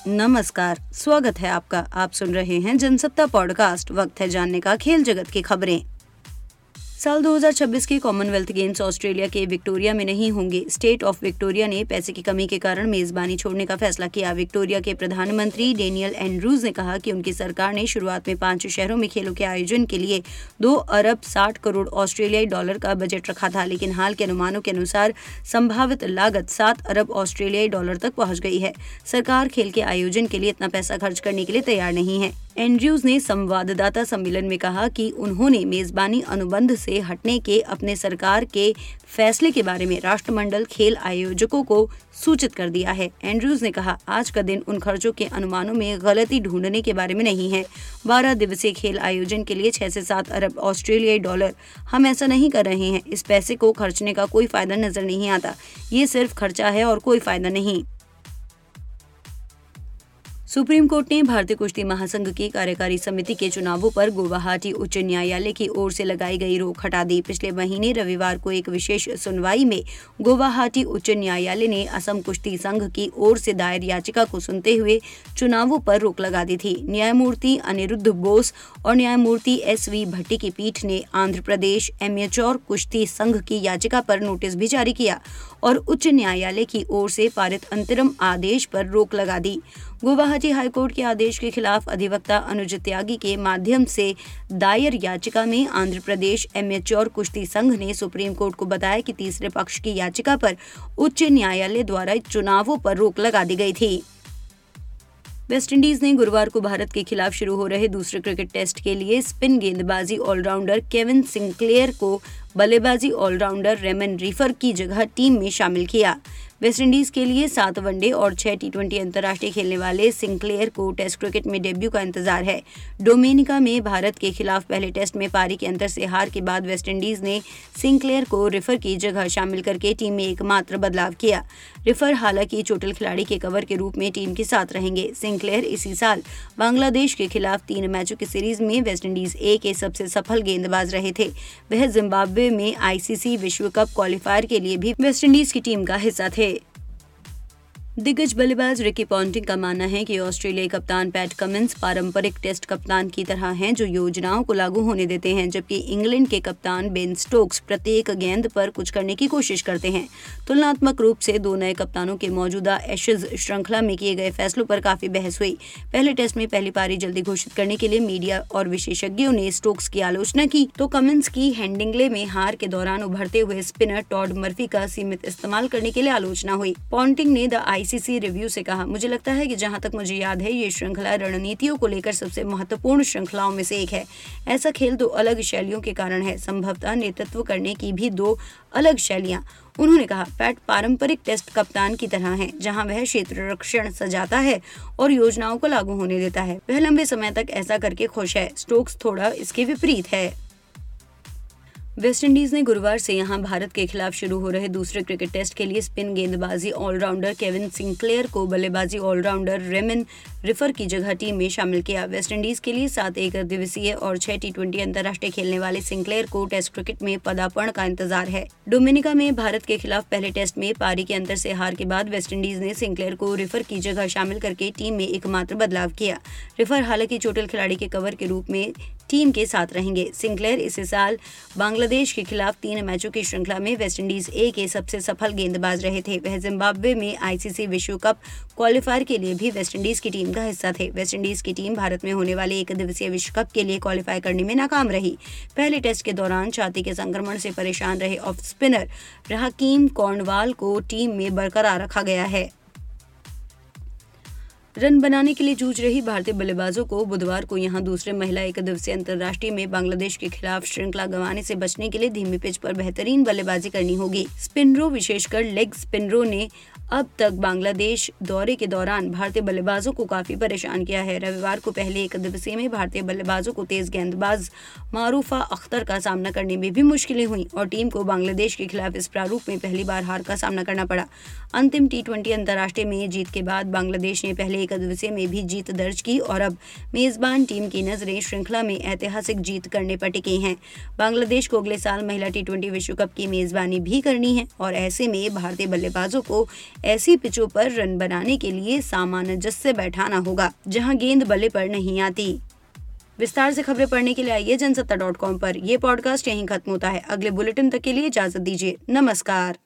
नमस्कार, स्वागत है आपका। आप सुन रहे हैं जनसत्ता पॉडकास्ट। वक्त है जानने का खेल जगत की खबरें। साल 2026 के कॉमनवेल्थ गेम्स ऑस्ट्रेलिया के विक्टोरिया में नहीं होंगे। स्टेट ऑफ विक्टोरिया ने पैसे की कमी के कारण मेजबानी छोड़ने का फैसला किया। विक्टोरिया के प्रधानमंत्री डेनियल एंड्रूज ने कहा कि उनकी सरकार ने शुरुआत में 5 शहरों में खेलों के आयोजन के लिए 2 अरब 60 करोड़ ऑस्ट्रेलियाई डॉलर का बजट रखा था, लेकिन हाल के अनुमानों के अनुसार संभावित लागत 7 अरब ऑस्ट्रेलियाई डॉलर तक पहुंच गई है। सरकार खेल के आयोजन के लिए इतना पैसा खर्च करने के लिए तैयार नहीं है। एंड्रयूज ने संवाददाता सम्मेलन में कहा कि उन्होंने मेजबानी अनुबंध से हटने के अपने सरकार के फैसले के बारे में राष्ट्रमंडल खेल आयोजकों को सूचित कर दिया है। एंड्रयूज ने कहा, आज का दिन उन खर्चों के अनुमानों में गलती ढूंढने के बारे में नहीं है। 12 दिवसीय खेल आयोजन के लिए 6 से 7 अरब ऑस्ट्रेलियाई डॉलर हम ऐसा नहीं कर रहे हैं। इस पैसे को खर्चने का कोई फायदा नजर नहीं आता। ये सिर्फ खर्चा है और कोई फायदा नहीं। सुप्रीम कोर्ट ने भारतीय कुश्ती महासंघ की कार्यकारी समिति के चुनावों पर गुवाहाटी उच्च न्यायालय की ओर से लगाई गई रोक हटा दी। पिछले महीने रविवार को एक विशेष सुनवाई में गुवाहाटी उच्च न्यायालय ने असम कुश्ती संघ की ओर से दायर याचिका को सुनते हुए चुनावों पर रोक लगा दी थी। न्यायमूर्ति अनिरुद्ध बोस और न्यायमूर्ति SV भट्टी की पीठ ने आंध्र प्रदेश एमेच्योर कुश्ती संघ की याचिका पर नोटिस भी जारी किया और उच्च न्यायालय की ओर से पारित अंतरिम आदेश पर रोक लगा दी। गुवाहाटी हाईकोर्ट के आदेश के खिलाफ अधिवक्ता अनुज त्यागी के माध्यम से दायर याचिका में आंध्र प्रदेश एमेच्योर कुश्ती संघ ने सुप्रीम कोर्ट को बताया कि तीसरे पक्ष की याचिका पर उच्च न्यायालय द्वारा चुनावों पर रोक लगा दी गई थी। वेस्टइंडीज ने गुरुवार को भारत के खिलाफ शुरू हो रहे दूसरे क्रिकेट टेस्ट के लिए स्पिन गेंदबाजी ऑलराउंडर केविन सिंक्लेयर को बल्लेबाजी ऑलराउंडर रेमन रीफर की जगह टीम में शामिल किया। वेस्टइंडीज के लिए 7 वनडे और 6 टी20 अंतर्राष्ट्रीय खेलने वाले सिंक्लेयर को टेस्ट क्रिकेट में डेब्यू का इंतजार है। डोमिनिका में भारत के खिलाफ पहले टेस्ट में पारी के अंतर से हार के बाद वेस्टइंडीज ने सिंक्लेयर को रिफर की जगह शामिल करके टीम में एकमात्र बदलाव किया। रिफर हालांकि चोटिल खिलाड़ी के कवर के रूप में टीम के साथ रहेंगे। सिंक्लेयर इसी साल बांग्लादेश के खिलाफ 3 मैचों की सीरीज में वेस्टइंडीज ए के सबसे सफल गेंदबाज रहे थे। वह जिम्बाब्वे में ICC विश्व कप क्वालिफायर के लिए भी वेस्टइंडीज की टीम का हिस्सा थे। दिग्गज बल्लेबाज रिकी पॉन्टिंग का मानना है कि ऑस्ट्रेलियाई कप्तान पैट कमिंस पारंपरिक टेस्ट कप्तान की तरह हैं जो योजनाओं को लागू होने देते हैं, जबकि इंग्लैंड के कप्तान बेन स्टोक्स प्रत्येक गेंद पर कुछ करने की कोशिश करते हैं। तुलनात्मक रूप से 2 नए कप्तानों के मौजूदा एशेज श्रृंखला में किए गए फैसलों पर काफी बहस हुई। पहले टेस्ट में पहली पारी जल्दी घोषित करने के लिए मीडिया और विशेषज्ञों ने स्टोक्स की आलोचना की, तो कमिंस की हेडिंग्ले में हार के दौरान उभरते हुए स्पिनर टॉड मर्फी का सीमित इस्तेमाल करने के लिए आलोचना हुई। पॉन्टिंग ने द ICC रिव्यू से कहा, मुझे लगता है कि जहां तक मुझे याद है ये श्रृंखला रणनीतियों को लेकर सबसे महत्वपूर्ण श्रृंखलाओं में से एक है। ऐसा खेल 2 अलग शैलियों के कारण है, संभवतः नेतृत्व करने की भी 2 अलग शैलियां। उन्होंने कहा, पैट पारंपरिक टेस्ट कप्तान की तरह है, जहां वह क्षेत्र रक्षण सजाता है और योजनाओं को लागू होने देता है। वह लंबे समय तक ऐसा करके खुश है। स्टोक्स थोड़ा इसके विपरीत है। वेस्टइंडीज ने गुरुवार से यहां भारत के खिलाफ शुरू हो रहे दूसरे क्रिकेट टेस्ट के लिए स्पिन गेंदबाजी ऑलराउंडर केविन सिंक्लेयर को बल्लेबाजी ऑलराउंडर रेमन रिफर की जगह टीम में शामिल किया। वेस्टइंडीज के लिए 7 एक दिवसीय और 6 टी20 अंतर्राष्ट्रीय खेलने वाले सिंक्लेयर को टेस्ट क्रिकेट में पदार्पण का इंतजार है। डोमिनिका में भारत के खिलाफ पहले टेस्ट में पारी के अंतर से हार के बाद वेस्टइंडीज ने सिंक्लेयर को रिफर की जगह शामिल करके टीम में एकमात्र बदलाव किया। रिफर हालांकि चोटिल खिलाड़ी के कवर के रूप में टीम के साथ रहेंगे। सिंक्लेयर इसी साल बांग्लादेश के खिलाफ 3 मैचों की श्रृंखला में वेस्टइंडीज ए के सबसे सफल गेंदबाज रहे थे। वह जिम्बाब्वे में ICC विश्व कप क्वालिफायर के लिए भी वेस्टइंडीज की टीम का हिस्सा थे। वेस्टइंडीज की टीम भारत में होने वाले 1 दिवसीय विश्व कप के लिए क्वालिफाई करने में नाकाम रही। पहले टेस्ट के दौरान छाती के संक्रमण से परेशान रहे ऑफ स्पिनर रहाकीम कॉर्नवाल को टीम में बरकरार रखा गया है। रन बनाने के लिए जूझ रही भारतीय बल्लेबाजों को बुधवार को यहां दूसरे महिला 1 दिवसीय अंतर्राष्ट्रीय में बांग्लादेश के खिलाफ श्रृंखला गंवाने से बचने के लिए धीमी पिच पर बेहतरीन बल्लेबाजी करनी होगी। स्पिनरों, विशेषकर लेग स्पिनरों ने अब तक बांग्लादेश दौरे के दौरान भारतीय बल्लेबाजों को काफी परेशान किया है। रविवार को पहले 1 दिवसीय में भारतीय बल्लेबाजों को तेज गेंदबाज मारूफा अख्तर का सामना करने में भी मुश्किलें हुई और टीम को बांग्लादेश के खिलाफ इस प्रारूप में पहली बार हार का सामना करना पड़ा। अंतिम टी20 अंतर्राष्ट्रीय में जीत के बाद बांग्लादेश ने पहले एक दिवसीय में भी जीत दर्ज की और अब मेजबान टीम की नजरें श्रृंखला में ऐतिहासिक जीत करने पर टिकी हैं। बांग्लादेश को अगले साल महिला T20 विश्व कप की मेजबानी भी करनी है और ऐसे में भारतीय बल्लेबाजों को ऐसी पिचों पर रन बनाने के लिए सामंजस्य बैठाना होगा जहां गेंद बल्ले पर नहीं आती। विस्तार से खबरें पढ़ने के लिए आइए जनसत्ता.com पर। यह पॉडकास्ट यहीं खत्म होता है। अगले बुलेटिन तक के लिए इजाजत दीजिए। नमस्कार।